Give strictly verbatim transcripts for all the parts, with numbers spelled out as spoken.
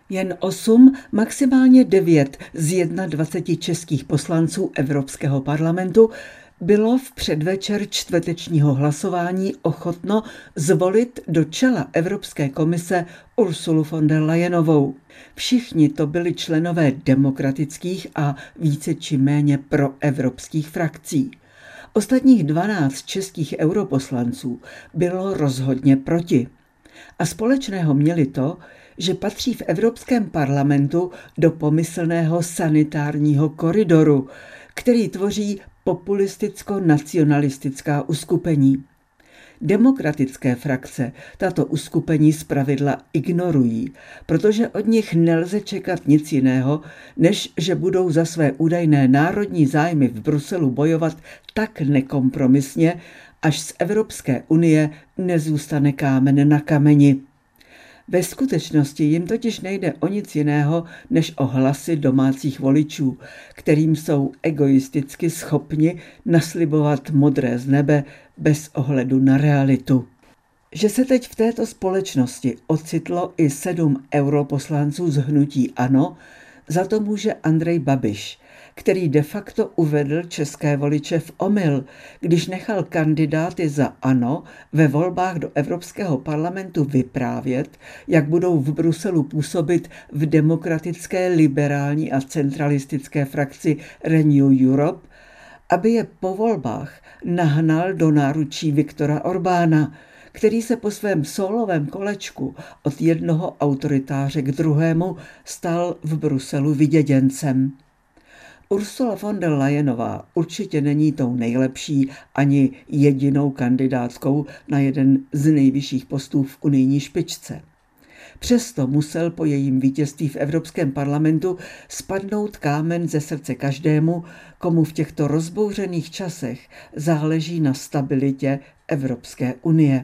Jen osm, maximálně devět z dvaceti jedna českých poslanců Evropského parlamentu bylo v předvečer čtvrtečního hlasování ochotno zvolit do čela Evropské komise Ursulu von der Leyenovou. Všichni to byli členové demokratických a více či méně proevropských frakcí. Ostatních dvanáct českých europoslanců bylo rozhodně proti. A společného měli to, že patří v Evropském parlamentu do pomyslného sanitárního koridoru, který tvoří populisticko-nacionalistická uskupení. Demokratické frakce tato uskupení zpravidla ignorují, protože od nich nelze čekat nic jiného, než že budou za své údajné národní zájmy v Bruselu bojovat tak nekompromisně, až z Evropské unie nezůstane kámen na kameni. Ve skutečnosti jim totiž nejde o nic jiného, než o hlasy domácích voličů, kterým jsou egoisticky schopni naslibovat modré z nebe bez ohledu na realitu. Že se teď v této společnosti ocitlo i sedm europoslanců z hnutí ANO, za to může Andrej Babiš, který de facto uvedl české voliče v omyl, když nechal kandidáty za ANO ve volbách do Evropského parlamentu vyprávět, jak budou v Bruselu působit v demokratické, liberální a centralistické frakci Renew Europe, aby je po volbách nahnal do náručí Viktora Orbána, který se po svém sólovém kolečku od jednoho autoritáře k druhému stal v Bruselu vyděděncem. Ursula von der Leyenová určitě není tou nejlepší ani jedinou kandidátkou na jeden z nejvyšších postů v unijní špičce. Přesto musel po jejím vítězství v Evropském parlamentu spadnout kámen ze srdce každému, komu v těchto rozbouřených časech záleží na stabilitě Evropské unie.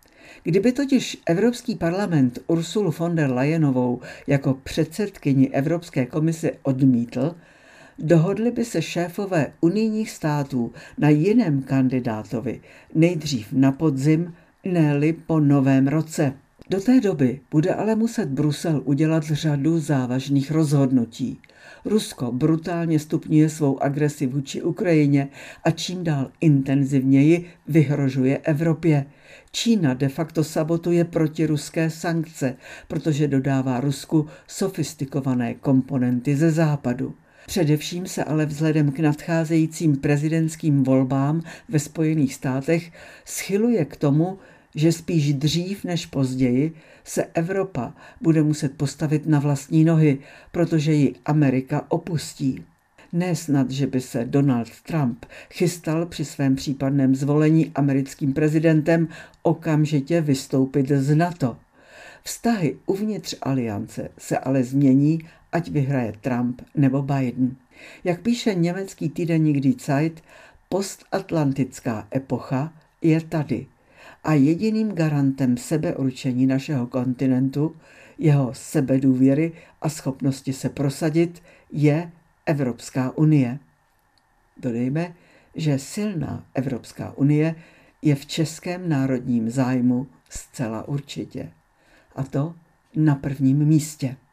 Kdyby totiž Evropský parlament Ursulu von der Leyenovou jako předsedkyni Evropské komise odmítl, dohodli by se šéfové unijních států na jiném kandidátovi, nejdřív na podzim, ne-li po novém roce. Do té doby bude ale muset Brusel udělat řadu závažných rozhodnutí. Rusko brutálně stupňuje svou agresi vůči Ukrajině a čím dál intenzivněji vyhrožuje Evropě. Čína de facto sabotuje protiruské sankce, protože dodává Rusku sofistikované komponenty ze západu. Především se ale vzhledem k nadcházejícím prezidentským volbám ve Spojených státech schyluje k tomu, že spíš dřív než později se Evropa bude muset postavit na vlastní nohy, protože ji Amerika opustí. Ne snad, že by se Donald Trump chystal při svém případném zvolení americkým prezidentem okamžitě vystoupit z NATO. Vztahy uvnitř aliance se ale změní, ať vyhraje Trump nebo Biden. Jak píše německý týdeník Die Zeit, postatlantická epocha je tady a jediným garantem sebeurčení našeho kontinentu, jeho sebedůvěry a schopnosti se prosadit je Evropská unie. Dodejme, že silná Evropská unie je v českém národním zájmu zcela určitě. A to na prvním místě.